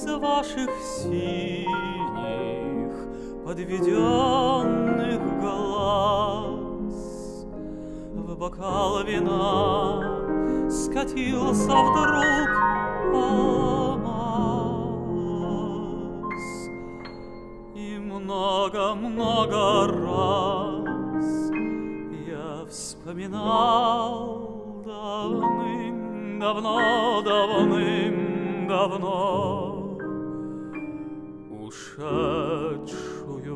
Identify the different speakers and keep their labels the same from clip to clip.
Speaker 1: из ваших синих подведенных глаз в бокал вина скатился вдруг алмаз. И много-много раз я вспоминал давным-давно ушедшую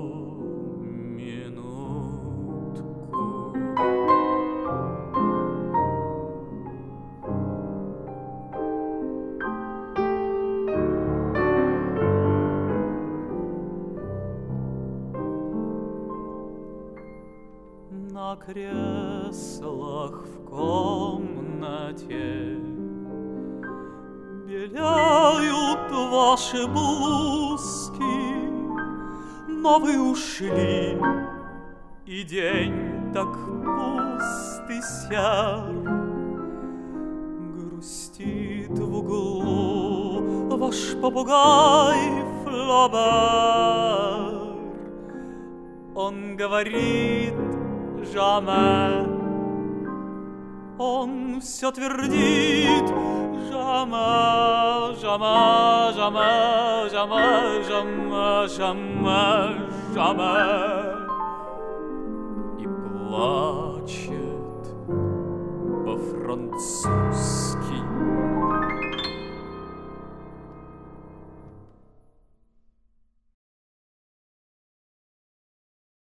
Speaker 1: минутку. На креслах в комнате беляют ваши блузки, но вы ушли, и день так пуст и сяр. Грустит в углу ваш попугай Флобер. Он говорит «Jamais», он все твердит «Jamais, jamais, jamais, jamais, jamais, jamais, jamais».